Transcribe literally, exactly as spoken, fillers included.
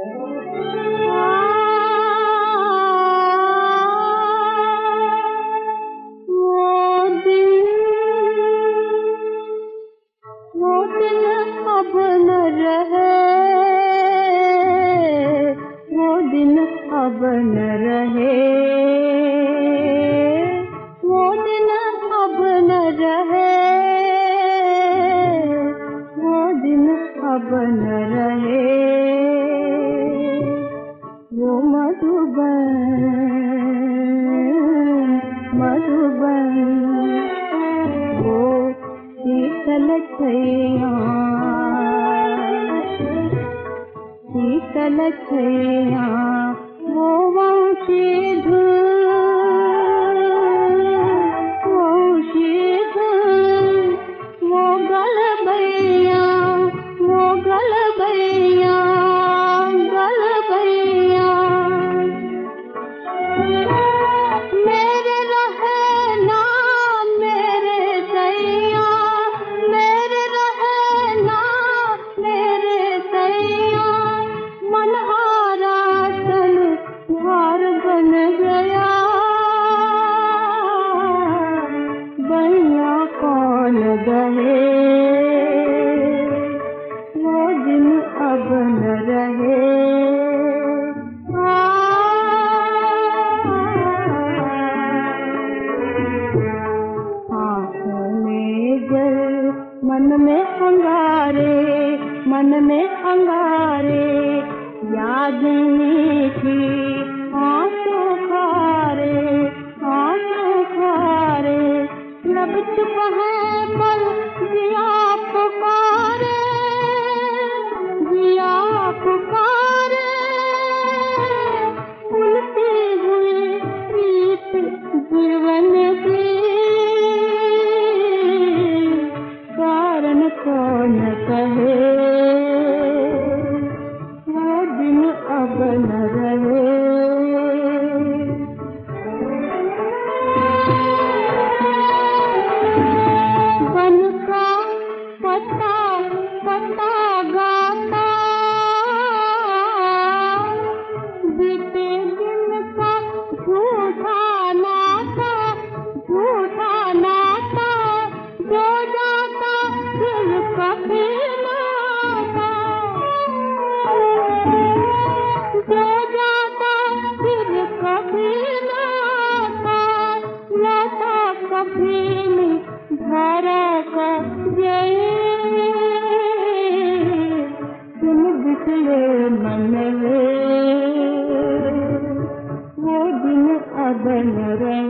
अब न रहे, वो दिन अब न रहे, वो दिन अब न रहे, वो दिन अब न रहे। वो मधुबन मधुबन वो शीतल छैया, शीतल छैया वो वांशी धुन, वांशी धुन वो गलबैया, वो गलबैया, गलबैया। मेरे रहे ना मेरे दैया, मेरे रहे ना मेरे दैया, मनहारा तन हार बन गया। बैया कौन गए, वो दिन अब न रहे। मन में अंगारे, मन में अंगारे, याद मीठी आंसू खारे, आंसू खारे। लब चुप है पर जिया पुकारे, जिया पुकारे। उलटी हुई प्रीत जीवन की, कारण कौन कहे, वो दिन अब न रहे। बन का पता पता गाता, बीते दिन का झूठा नाता, झूठा नाता, जो जाता फिर कभी न आता, जो जाता फिर कभी न आता। लता कभी नहीं धारा का जय, तुम बिछले मन में वो दिन अब न रहे।